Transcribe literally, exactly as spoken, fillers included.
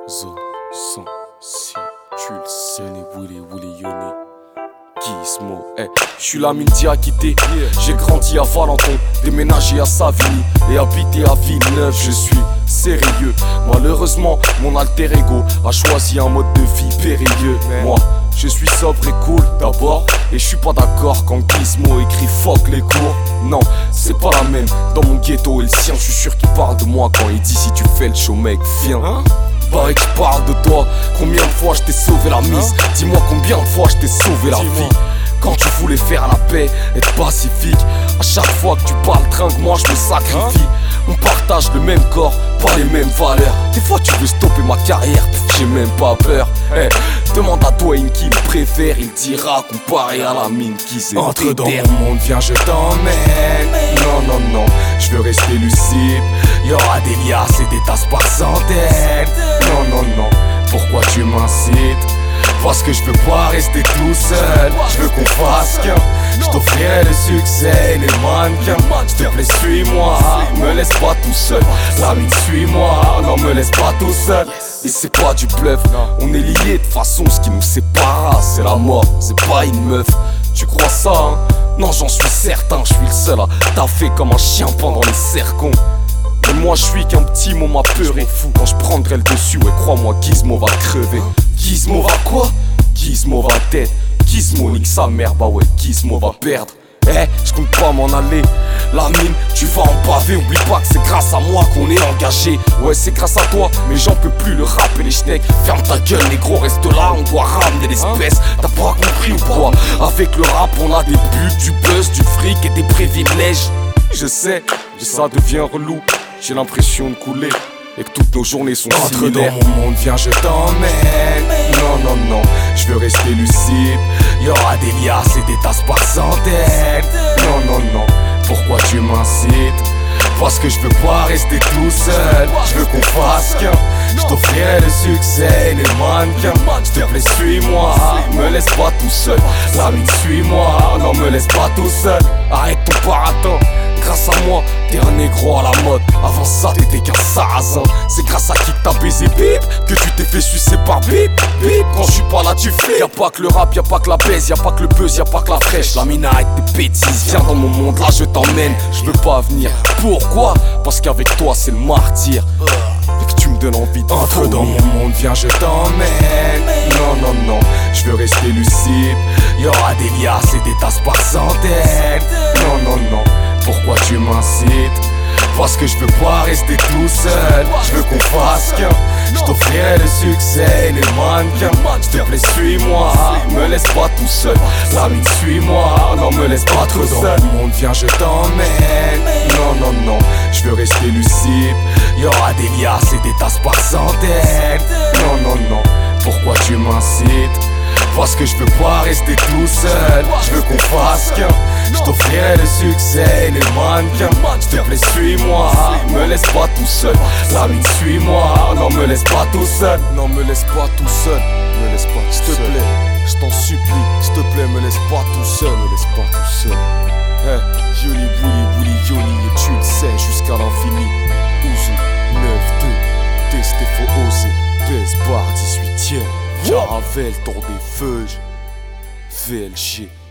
Zone cent six, tu le sais, Willy Willy Yoni, Gizmo, eh, je suis la mine Diakité, j'ai grandi à Valenton, déménagé à Savigny et habité à Villeneuve, je suis sérieux. Malheureusement, mon alter ego a choisi un mode de vie périlleux. Moi, je suis sobre et cool d'abord, et je suis pas d'accord quand Gizmo écrit fuck les cours. Non, c'est pas la même, dans mon ghetto et le sien, je suis sûr qu'il parle de moi quand il dit si tu fais le show mec, viens. Hein? Bah, que je parle de toi, combien de fois je t'ai sauvé la mise, hein? Dis-moi combien de fois je t'ai sauvé la vie. Quand tu voulais faire la paix, être pacifique, à chaque fois que tu parles tringue, moi je me sacrifie. Hein? On partage le même corps, pas les mêmes valeurs. Des fois tu veux stopper ma carrière, j'ai même pas peur. Hey, demande à Dwayne qui me préfère, il dira comparé à la mine qui s'est. Entre dans mon monde, viens je t'emmène. Non, non, non, je veux rester lucide. Y'aura des liasses et des tasses par centaines. Non, non, non, pourquoi tu m'incites? Parce que je veux pas rester tout seul, je veux qu'on fasse qu'un. Je t'offrirai le succès et les mannequins. S'il te plaît suis-moi, me laisse pas tout seul. La mine suis-moi, non me laisse pas tout seul. Et c'est pas du bluff, on est liés de façon, ce qui nous sépare c'est la mort, c'est pas une meuf. Tu crois ça hein? Non j'en suis certain, je suis le seul à taffer comme un chien pendant les cercons. Mais moi je suis qu'un petit mot m'a peuré fou. Quand je prendrai le dessus, ouais crois-moi Gizmo va crever. Gizmo va quoi? Gizmo va tête. Gizmo nique sa mère, bah ouais Gizmo va perdre. Eh, hey, je compte pas m'en aller. La mine, tu vas en baver. Oublie pas que c'est grâce à moi qu'on est engagé. Ouais c'est grâce à toi, mais j'en peux plus le rap et les schnecks. Ferme ta gueule négro, reste là, on doit ramener l'espèce. T'as pas compris ou quoi? Avec le rap on a des buts, du buzz, du fric et des privilèges. Je sais, ça devient relou. J'ai l'impression de couler et que toutes nos journées sont Entre similaires. dans mon monde, viens je t'emmène. Non, non, non, je veux rester lucide. Y'aura des liasses et des tasses par centaines. Non, non, non, pourquoi tu m'incites? Parce que je veux pas rester tout seul, je veux qu'on fasse qu'un. Je t'offrirai le succès et les mannequins. S'il te plaît suis-moi, me laisse pas tout seul. La mine suis-moi, non me laisse pas tout seul. Arrête ton baratin, grâce à moi, t'es un négro à la mode. Avant ça, t'étais qu'un sarrasin. C'est grâce à qui que t'as baisé bip que tu t'es fait sucer par bip bip. Quand je suis pas là, tu fais. Y'a pas que le rap, y'a pas que la baise, y'a pas que le buzz, y'a pas que la fraîche. La mine arrête tes bêtises, viens dans mon monde, là je t'emmène. Je veux pas venir. Pourquoi? Parce qu'avec toi, c'est le martyr. Et que tu me donnes envie de Entre dans mon monde, viens je t'emmène. Non, non, non, je veux rester lucide. Y'aura des liasses et des tasses par centaines. Non, non, non, pourquoi tu m'incites? Parce que je veux pas rester tout seul, je veux qu'on fasse qu'un. Je t'offrirai le succès et les mannequins. S'il te plaît suis-moi, me laisse pas tout seul. La mine suis-moi, non me laisse pas trop seul. Dans mon monde, viens je t'emmène. Non, non, non, je veux rester lucide. Y'aura des liasses et des tasses par centaines. Non, non, non, pourquoi tu m'incites? Parce que je veux pas rester tout seul, je veux qu'on fasse qu'un. Je t'offrirai le succès et les mannequins. S'il te plaît suis-moi, me laisse pas tout seul. La mine suis-moi, non me laisse pas tout seul. Non me laisse pas tout seul, me laisse pas s'il te plaît, je t'en supplie, s'il te plaît me laisse pas tout seul, me laisse pas tout seul. Hey, Yoli Willy Willy Yoni et tu le sais jusqu'à l'infini. Ouzou neuf deux, testé faut oser, Best Bar dix-huitième, Caravelle, tour des feuilles, V L G.